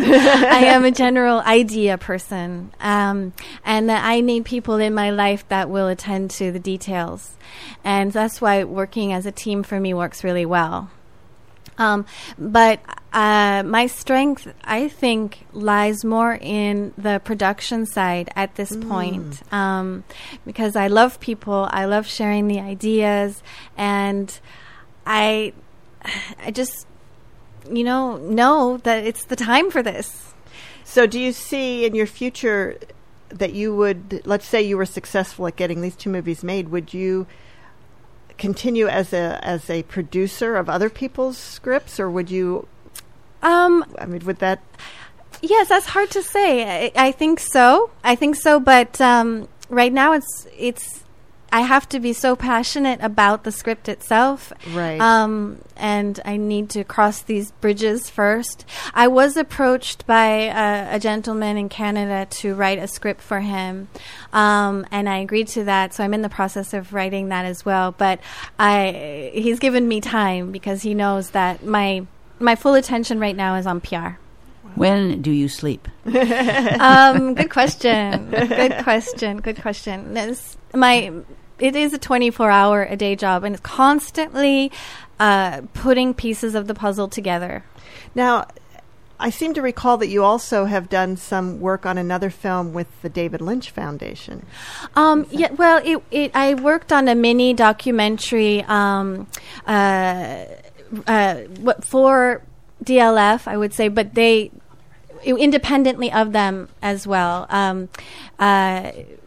I am a general idea person, um, and that I need people in my life that will attend to the details, and that's why working as a team for me works really well. Um, but uh, my strength, I think, lies more in the production side at this mm. point, um, because I love people, I love sharing the ideas, and I, I just. you know, know that it's the time for this. So do you see in your future that you would, let's say you were successful at getting these two movies made, would you continue as a as a producer of other people's scripts, or would you, um, I mean, would that? Yes, that's hard to say. I, I think so. I think so, but um, right now it's it's I have to be so passionate about the script itself. Right. Um, and I need to cross these bridges first. I was approached by a, a gentleman in Canada to write a script for him. Um, and I agreed to that. So I'm in the process of writing that as well. But I, he's given me time because he knows that my, my full attention right now is on P R. When do you sleep? um, good question. Good question. Good question. This, my... It is a twenty-four hour a day job, and it's constantly uh, putting pieces of the puzzle together. Now, I seem to recall that you also have done some work on another film with the David Lynch Foundation. Um, yeah, well, it, it, I worked on a mini documentary um, uh, uh, what, for D L F, I would say, but they independently of them as well. Um, uh,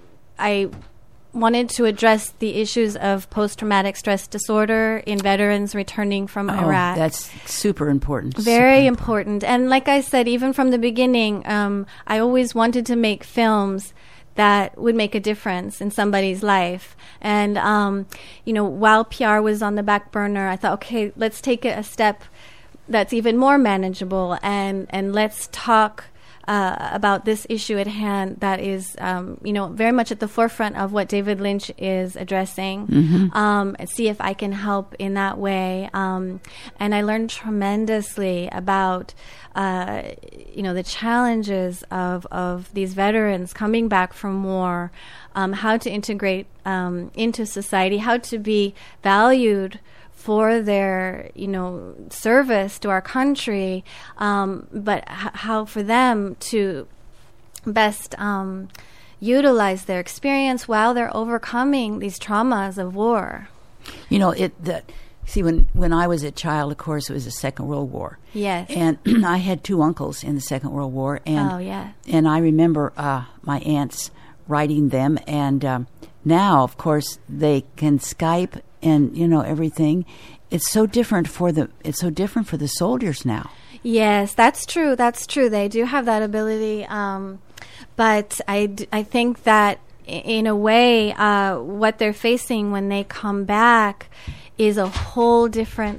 I wanted to address the issues of post-traumatic stress disorder in veterans returning from oh, Iraq. That's super important. Very super important. important. And like I said, even from the beginning, um, I always wanted to make films that would make a difference in somebody's life. And, um, you know, while P R was on the back burner, I thought, okay, let's take it a step that's even more manageable, and, and let's talk Uh, about this issue at hand that is, um, you know, very much at the forefront of what David Lynch is addressing, mm-hmm. um, and see if I can help in that way. Um, and I learned tremendously about, uh, you know, the challenges of, of these veterans coming back from war, um, how to integrate um, into society, how to be valued for their, you know, service to our country, um, but h- how for them to best um, utilize their experience while they're overcoming these traumas of war. You know, it. The, see, when when I was a child, of course, it was the Second World War. Yes. And I had two uncles in the Second World War, and oh yeah. And I remember uh, my aunts writing them, and um, now, of course, they can Skype. And you know everything. It's so different for the. It's so different for the soldiers now. Yes, that's true. That's true. They do have that ability. Um, but I, d- I think that I- in a way, uh, what they're facing when they come back is a whole different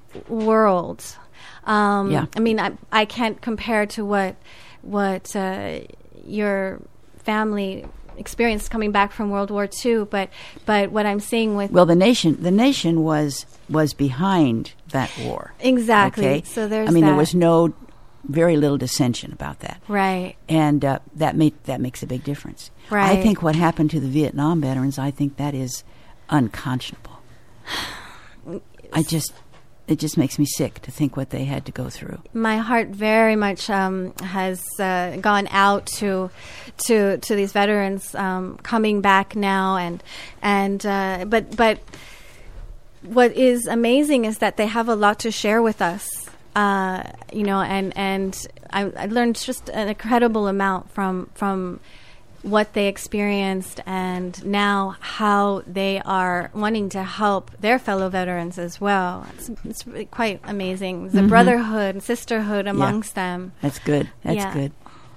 world. Um, yeah. I mean, I I can't compare to what what uh, your family experienced coming back from World War Two, but but what I'm seeing with well, the nation the nation was was behind that war. Exactly. Okay? So there's I mean, that. there was no very little dissension about that. Right. And uh, that made that makes a big difference. Right. I think what happened to the Vietnam veterans, I think that is unconscionable. I just it just makes me sick to think what they had to go through. My heart very much um, has uh, gone out to to to these veterans um, coming back now, and and uh, but but what is amazing is that they have a lot to share with us, uh, you know, and and I, I learned just an incredible amount from from what they experienced, and now how they are wanting to help their fellow veterans as well. It's, it's really quite amazing. The mm-hmm. brotherhood and sisterhood amongst yeah. them. That's good. That's yeah. good.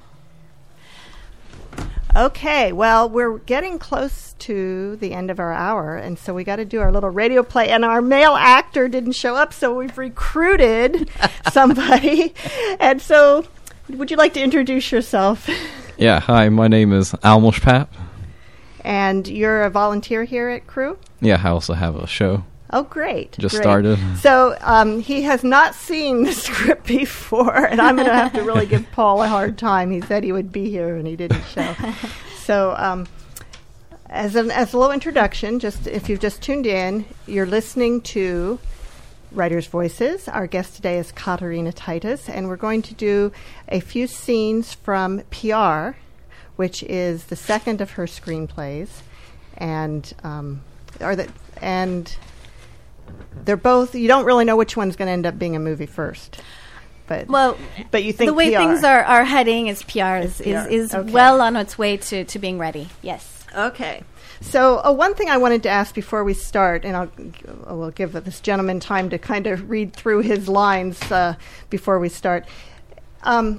Okay, well, we're getting close to the end of our hour, and so we got to do our little radio play. And our male actor didn't show up, so we've recruited somebody. And so, would you like to introduce yourself? Yeah, hi, my name is Almosh Pap. And you're a volunteer here at Crew? Yeah, I also have a show. Oh, great. Just great. started. So um, he has not seen the script before, and I'm going to have to really give Paul a hard time. He said he would be here, and he didn't show. So um, as, an, as a little introduction, just if you've just tuned in, you're listening to Writers' Voices. Our guest today is Katarina Titus, and we're going to do a few scenes from P R, which is the second of her screenplays, and um, or the, and they're both. You don't really know which one's going to end up being a movie first, but well, but you think the way P R. things are, are heading is P R is P R. is, is Okay. well on its way to, to being ready. Yes. Okay. So uh, one thing I wanted to ask before we start, and I'll I will give this gentleman time to kind of read through his lines uh, before we start. Um,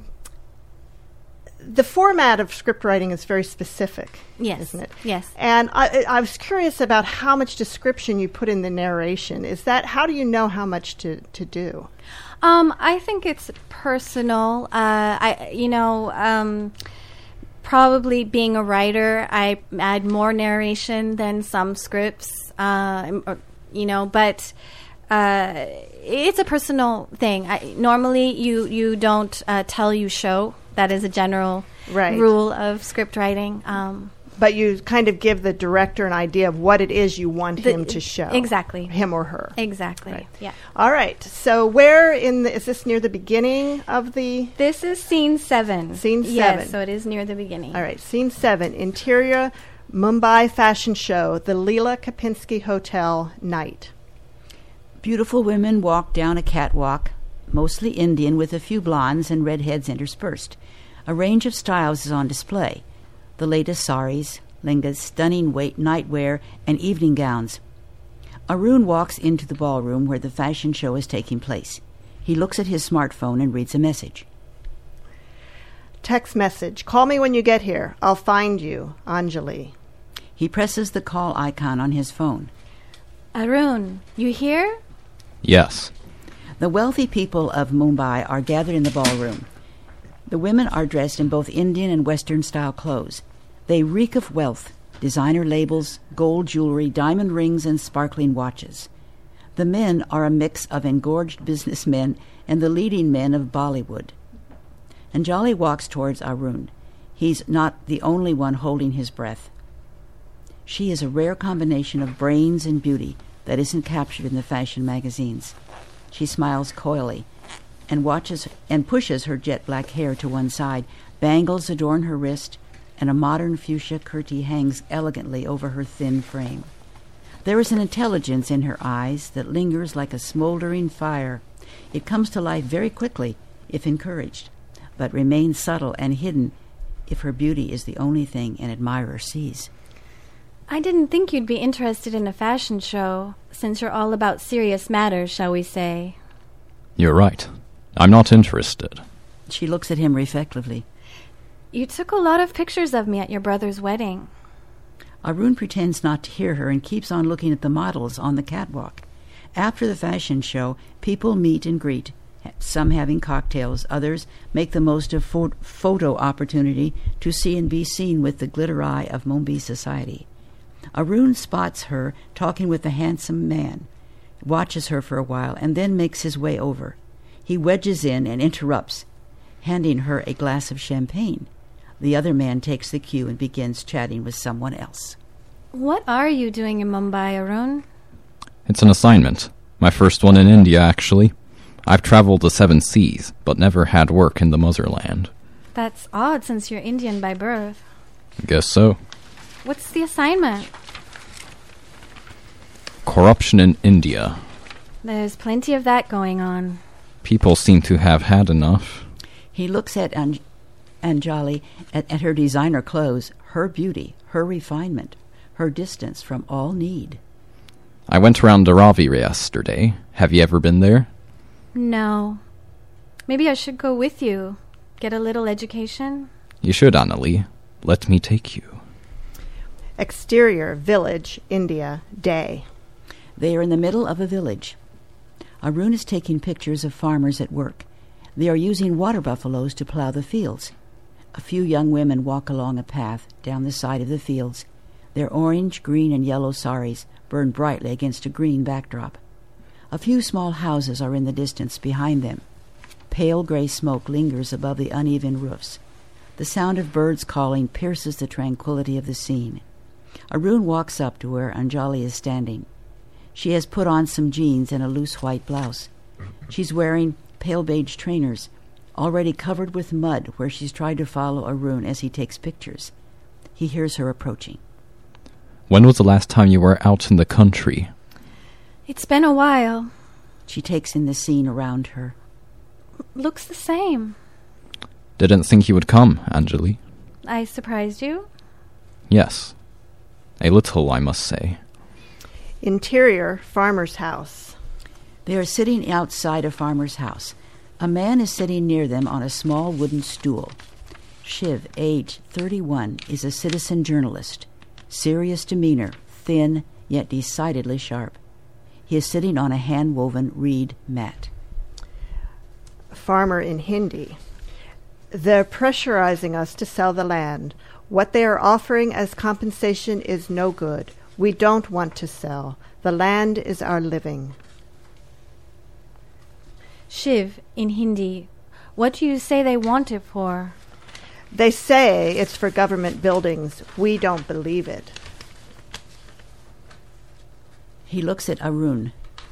the format of script writing is very specific, Yes. isn't it? Yes. And I, I was curious about how much description you put in the narration. Is that, how do you know how much to, to do? Um, I think it's personal. Uh, I, you know, um, probably being a writer, I add more narration than some scripts, uh, or, you know, but uh, it's a personal thing. I, normally, you, you don't uh, tell, you show. That is a general Right. rule of script writing. Um, But you kind of give the director an idea of what it is you want The- him to show. exactly. Him or her. exactly. Right. Yeah. All right. So where in the, is this near the beginning of the... This is scene seven. Scene seven. Yes, so it is near the beginning. All right. Scene seven. Interior Mumbai fashion show, the Leela Kapinski Hotel, night. Beautiful women walk down a catwalk, mostly Indian with a few blondes and redheads interspersed. A range of styles is on display. The latest saris, lingas, stunning weight nightwear, and evening gowns. Arun walks into the ballroom where the fashion show is taking place. He looks at his smartphone and reads a message. Text message. Call me when you get here. I'll find you. Anjali. He presses the call icon on his phone. Arun, you here? Yes. The wealthy people of Mumbai are gathered in the ballroom. The women are dressed in both Indian and Western-style clothes. They reek of wealth, designer labels, gold jewelry, diamond rings, and sparkling watches. The men are a mix of engorged businessmen and the leading men of Bollywood. Anjali walks towards Arun. He's not the only one holding his breath. She is a rare combination of brains and beauty that isn't captured in the fashion magazines. She smiles coyly and watches and pushes her jet black hair to one side. Bangles adorn her wrist, and a modern fuchsia curtie hangs elegantly over her thin frame. There is an intelligence in her eyes that lingers like a smoldering fire. It comes to life very quickly if encouraged, but remains subtle and hidden if her beauty is the only thing an admirer sees. I didn't think you'd be interested in a fashion show, since you're all about serious matters, shall we say. You're right. I'm not interested. She looks at him reflectively. You took a lot of pictures of me at your brother's wedding. Arun pretends not to hear her and keeps on looking at the models on the catwalk. After the fashion show, people meet and greet, some having cocktails, others make the most of pho- photo opportunity to see and be seen with the glitter eye of Mumbai society. Arun spots her talking with a handsome man, watches her for a while, and then makes his way over. He wedges in and interrupts, handing her a glass of champagne. The other man takes the cue and begins chatting with someone else. What are you doing in Mumbai, Arun? It's an assignment. My first one in India, actually. I've traveled the seven seas, but never had work in the motherland. That's odd, since you're Indian by birth. Guess so. What's the assignment? Corruption in India. There's plenty of that going on. People seem to have had enough. He looks at An- Anjali, at, at her designer clothes, her beauty, her refinement, her distance from all need. I went around Dharavi yesterday. Have you ever been there? No. Maybe I should go with you. Get a little education? You should, Annalie. Let me take you. Exterior, village, India, day. They are in the middle of a village. Arun is taking pictures of farmers at work. They are using water buffaloes to plow the fields. A few young women walk along a path down the side of the fields. Their orange, green, and yellow saris burn brightly against a green backdrop. A few small houses are in the distance behind them. Pale gray smoke lingers above the uneven roofs. The sound of birds calling pierces the tranquility of the scene. Arun walks up to where Anjali is standing. She has put on some jeans and a loose white blouse. She's wearing pale beige trainers, already covered with mud where she's tried to follow Arun as he takes pictures. He hears her approaching. When was the last time you were out in the country? It's been a while. She takes in the scene around her. Looks the same. Didn't think you would come, Anjali. I surprised you? Yes. A little, I must say. Interior, farmer's house. They are sitting outside a farmer's house. A man is sitting near them on a small wooden stool. Shiv, age thirty-one, is a citizen journalist. Serious demeanor, thin, yet decidedly sharp. He is sitting on a hand-woven reed mat. Farmer in Hindi. They're pressurizing us to sell the land. What they are offering as compensation is no good. We don't want to sell. The land is our living. Shiv, in Hindi, what do you say they want it for? They say it's for government buildings. We don't believe it. He looks at Arun.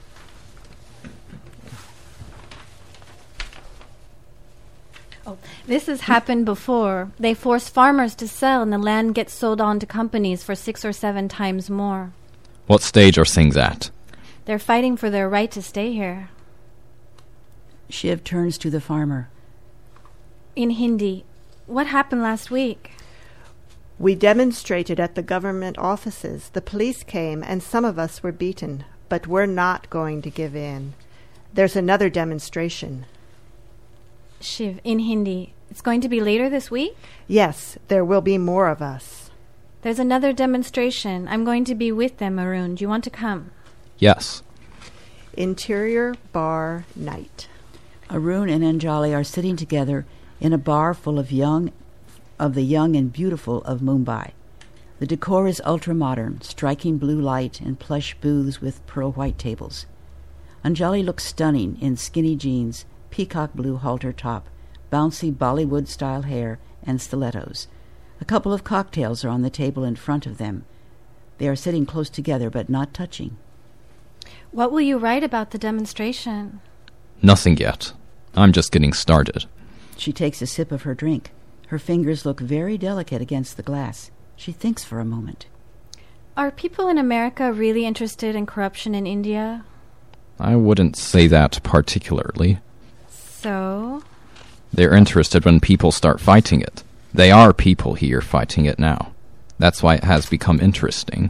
Oh, this has happened before. They force farmers to sell and the land gets sold on to companies for six or seven times more. What stage are things at? They're fighting for their right to stay here. Shiv turns to the farmer. In Hindi, what happened last week? We demonstrated at the government offices. The police came and some of us were beaten, but we're not going to give in. There's another demonstration. Shiv, in Hindi, it's going to be later this week? Yes, there will be more of us. There's another demonstration. I'm going to be with them, Arun. Do you want to come? Yes. Interior bar night. Arun and Anjali are sitting together in a bar full of young, of the young and beautiful of Mumbai. The decor is ultra-modern, striking blue light and plush booths with pearl-white tables. Anjali looks stunning in skinny jeans, peacock blue halter top, bouncy Bollywood-style hair, and stilettos. A couple of cocktails are on the table in front of them. They are sitting close together but not touching. What will you write about the demonstration? Nothing yet. I'm just getting started. She takes a sip of her drink. Her fingers look very delicate against the glass. She thinks for a moment. Are people in America really interested in corruption in India? I wouldn't say that particularly. So? They're interested when people start fighting it. They are people here fighting it now. That's why it has become interesting.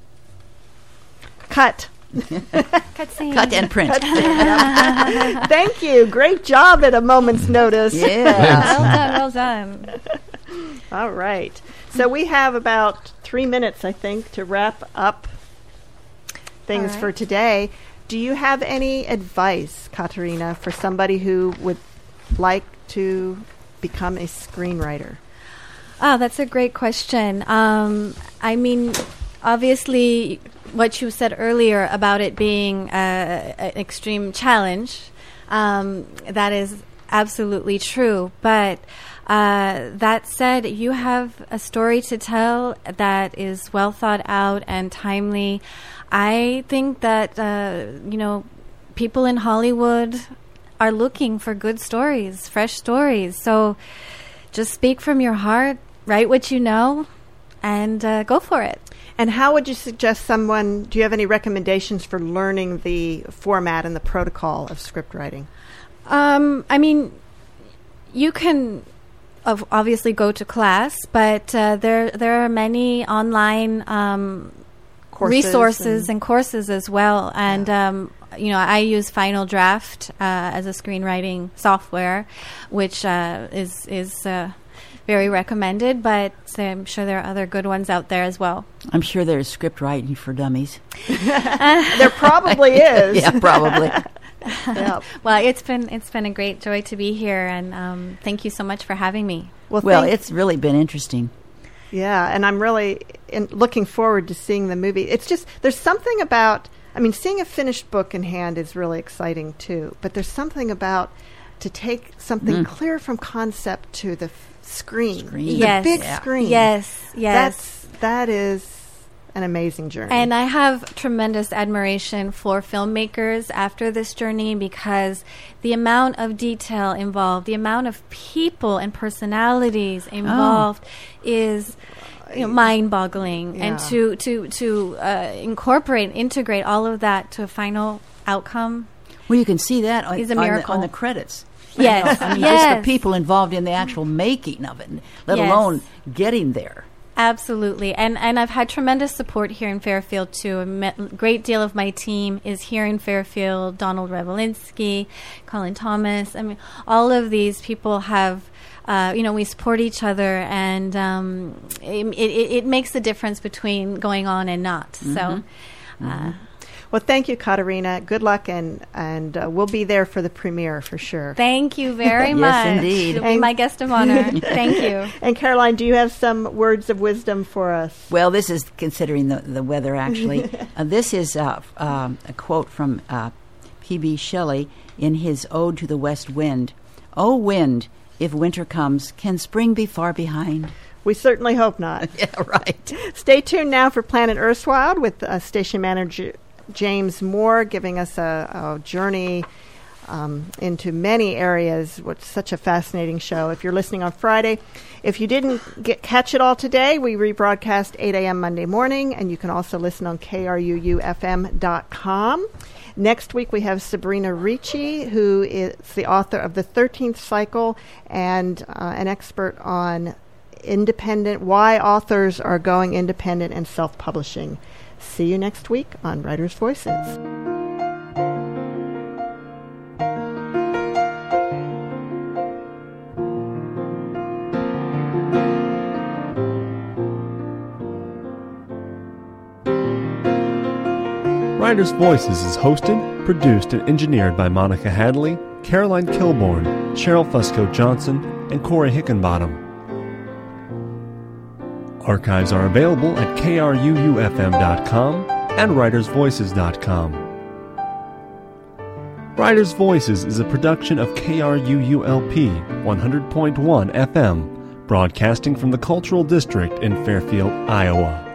Cut. Cut scene. Cut and print. Thank you. Great job at a moment's notice. Yeah. Well done, well done. All right. So we have about three minutes, I think, to wrap up things right. for today. Do you have any advice, Katerina, for somebody who would like to become a screenwriter? Oh, that's a great question. Um, I mean, obviously, what you said earlier about it being uh, an extreme challenge, um, that is absolutely true. But uh, that said, you have a story to tell that is well thought out and timely. I think that, uh, you know, people in Hollywood are looking for good stories, fresh stories. So just speak from your heart, write what you know, and uh, go for it. And how would you suggest someone, do you have any recommendations for learning the format and the protocol of script writing? Um, I mean, you can of obviously go to class, but uh, there there are many online um, resources and, and courses as well. And, yeah. um, you know, I use Final Draft uh, as a screenwriting software, which uh, is, is uh, very recommended, but I'm sure there are other good ones out there as well. I'm sure there's script writing for dummies. There probably is. Yeah, probably. Yep. Well, it's been it's been a great joy to be here, and um, thank you so much for having me. Well, well it's really been interesting. Yeah, and I'm really in, looking forward to seeing the movie. It's just, there's something about, I mean, seeing a finished book in hand is really exciting too, but there's something about to take something mm. clear from concept to the f- screen, screen. the yes. big yeah. screen. Yes, yes. That's, that is an amazing journey. And I have tremendous admiration for filmmakers after this journey, because the amount of detail involved, the amount of people and personalities involved oh. is you know, mind-boggling. Yeah. And to to to uh, incorporate, integrate all of that to a final outcome. Well, you can see that on, is a on, miracle. the, on the credits. Yes, I mean, yes. just the people involved in the actual making of it, let yes. alone getting there. Absolutely. And and I've had tremendous support here in Fairfield, too. A me- great deal of my team is here in Fairfield. Donald Revelinsky, Colin Thomas. I mean, all of these people have, uh, you know, we support each other, and um, it, it, it makes the difference between going on and not. Mm-hmm. So, uh, mm-hmm. Well, thank you, Katarina. Good luck, and and uh, we'll be there for the premiere for sure. Thank you very much. Yes, indeed. You'll be my guest of honor. Thank you. And Caroline, do you have some words of wisdom for us? Well, this is considering the, the weather, actually. uh, this is uh, um, a quote from uh, P B Shelley in his Ode to the West Wind. "O wind, if winter comes, can spring be far behind?" We certainly hope not. Yeah, right. Stay tuned now for Planet Earthswild with uh, station manager James Moore giving us a, a journey um, into many areas. What's such a fascinating show. If you're listening on Friday, if you didn't get catch it all today, we rebroadcast eight a.m. Monday morning, and you can also listen on K R U U F M dot com. Next week, we have Sabrina Ricci, who is the author of The thirteenth Cycle and uh, an expert on independent, why authors are going independent and self-publishing. See you next week on Writers' Voices. Writers' Voices is hosted, produced, and engineered by Monica Hadley, Caroline Kilborn, Cheryl Fusco Johnson, and Corey Hickenbottom. Archives are available at K R U U F M dot com and Writers Voices dot com. Writers Voices is a production of K R U U L P one hundred point one F M, broadcasting from the Cultural District in Fairfield, Iowa.